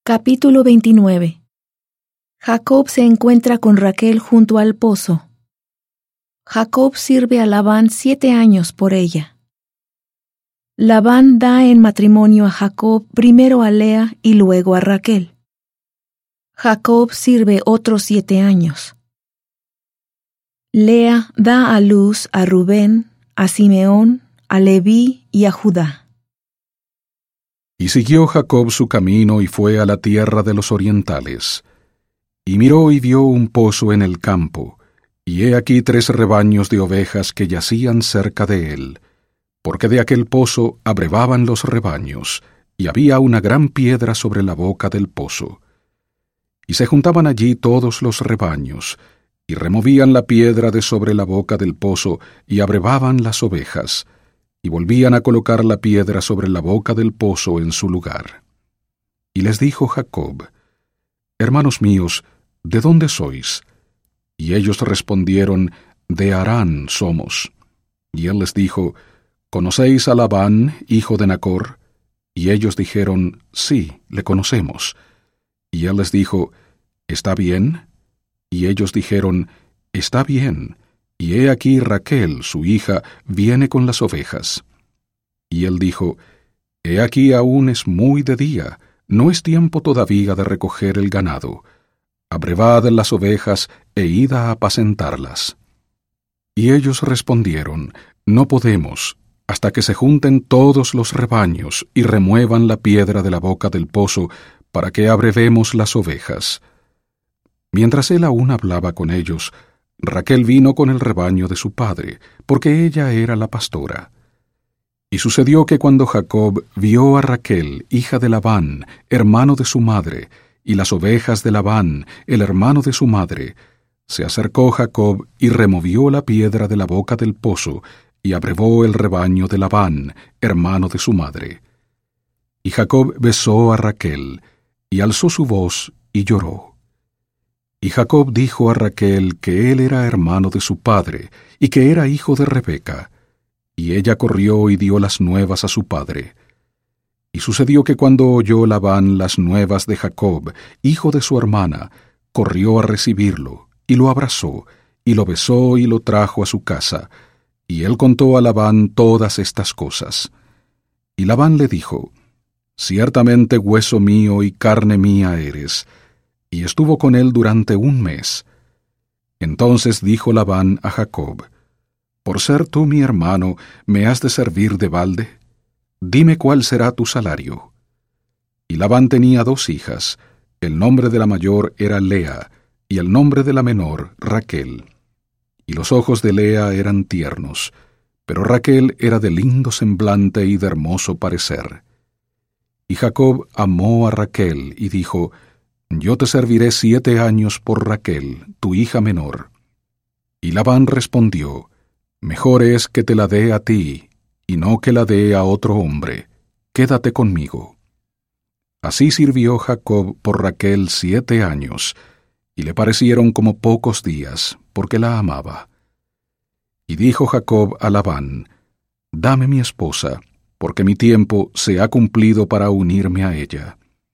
Capítulo 29. Jacob se encuentra con Raquel junto al pozo. Jacob sirve a Labán 7 años por ella. Labán da en matrimonio a Jacob primero a Lea y luego a Raquel. Jacob sirve otros 7 años. Lea da a luz a Rubén, a Simeón, a Leví y a Judá. Y siguió Jacob su camino y fue a la tierra de los orientales. Y miró y vio un pozo en el campo, y he aquí 3 rebaños de ovejas que yacían cerca de él, porque de aquel pozo abrevaban los rebaños, y había una gran piedra sobre la boca del pozo. Y se juntaban allí todos los rebaños, y removían la piedra de sobre la boca del pozo, y abrevaban las ovejas, y volvían a colocar la piedra sobre la boca del pozo en su lugar. Y les dijo Jacob: Hermanos míos, ¿de dónde sois? Y ellos respondieron: De Harán somos. Y él les dijo: ¿Conocéis a Labán, hijo de Nacor? Y ellos dijeron: Sí, le conocemos. Y él les dijo: ¿Está bien? Y ellos dijeron: Está bien. Y he aquí Raquel, su hija, viene con las ovejas. Y él dijo: He aquí aún es muy de día, no es tiempo todavía de recoger el ganado. Abrevad las ovejas e id a apacentarlas. Y ellos respondieron: No podemos, hasta que se junten todos los rebaños y remuevan la piedra de la boca del pozo, para que abrevemos las ovejas. Mientras él aún hablaba con ellos, Raquel vino con el rebaño de su padre, porque ella era la pastora. Y sucedió que cuando Jacob vio a Raquel, hija de Labán, hermano de su madre, y las ovejas de Labán, el hermano de su madre, se acercó Jacob y removió la piedra de la boca del pozo, y abrevó el rebaño de Labán, hermano de su madre. Y Jacob besó a Raquel, y alzó su voz, y lloró. Y Jacob dijo a Raquel que él era hermano de su padre, y que era hijo de Rebeca. Y ella corrió y dio las nuevas a su padre. Y sucedió que cuando oyó Labán las nuevas de Jacob, hijo de su hermana, corrió a recibirlo, y lo abrazó, y lo besó y lo trajo a su casa. Y él contó a Labán todas estas cosas. Y Labán le dijo: Ciertamente hueso mío y carne mía eres. Y estuvo con él durante 1 mes. Entonces dijo Labán a Jacob: Por ser tú mi hermano, ¿me has de servir de balde? Dime cuál será tu salario. Y Labán tenía 2 hijas, el nombre de la mayor era Lea, y el nombre de la menor Raquel. Y los ojos de Lea eran tiernos, pero Raquel era de lindo semblante y de hermoso parecer. Y Jacob amó a Raquel, y dijo: Yo te serviré 7 años por Raquel, tu hija menor. Y Labán respondió: Mejor es que te la dé a ti, y no que la dé a otro hombre. Quédate conmigo. Así sirvió Jacob por Raquel 7 años, y le parecieron como pocos días, porque la amaba. Y dijo Jacob a Labán: Dame mi esposa, porque mi tiempo se ha cumplido para unirme a ella.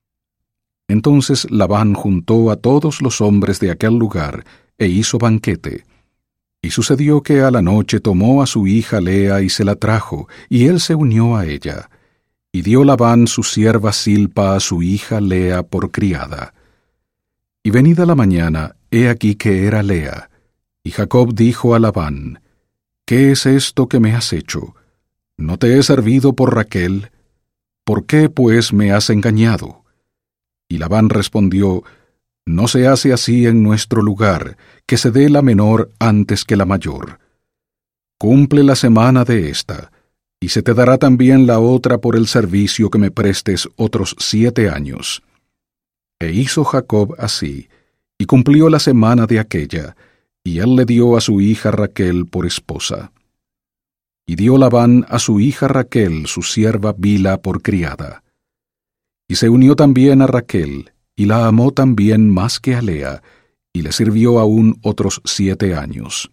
Entonces Labán juntó a todos los hombres de aquel lugar, e hizo banquete. Y sucedió que a la noche tomó a su hija Lea y se la trajo, y él se unió a ella. Y dio Labán su sierva Silpa a su hija Lea por criada. Y venida la mañana, he aquí que era Lea. Y Jacob dijo a Labán: ¿Qué es esto que me has hecho? ¿No te he servido por Raquel? ¿Por qué, pues, me has engañado? Y Labán respondió: No se hace así en nuestro lugar, que se dé la menor antes que la mayor. Cumple la semana de esta, y se te dará también la otra por el servicio que me prestes otros 7 años. E hizo Jacob así, y cumplió la semana de aquella, y él le dio a su hija Raquel por esposa. Y dio Labán a su hija Raquel su sierva Bila por criada. Y se unió también a Raquel, y la amó también más que a Lea, y le sirvió aún otros 7 años.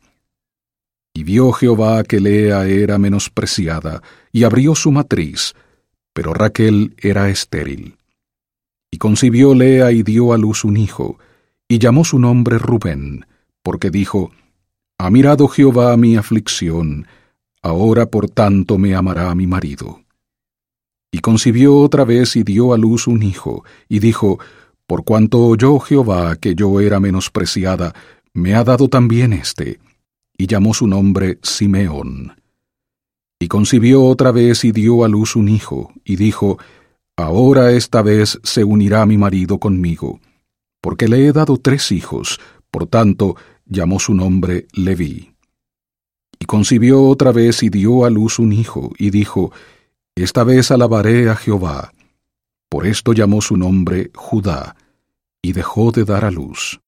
Y vio Jehová que Lea era menospreciada, y abrió su matriz, pero Raquel era estéril. Y concibió Lea y dio a luz un hijo, y llamó su nombre Rubén, porque dijo: Ha mirado Jehová mi aflicción, ahora por tanto me amará mi marido. Y concibió otra vez y dio a luz un hijo, y dijo: Por cuanto oyó Jehová que yo era menospreciada, me ha dado también éste. Y llamó su nombre Simeón. Y concibió otra vez y dio a luz un hijo, y dijo: Ahora esta vez se unirá mi marido conmigo, porque le he dado 3 hijos, por tanto llamó su nombre Leví. Y concibió otra vez y dio a luz un hijo, y dijo: Esta vez alabaré a Jehová. Por esto llamó su nombre Judá, y dejó de dar a luz.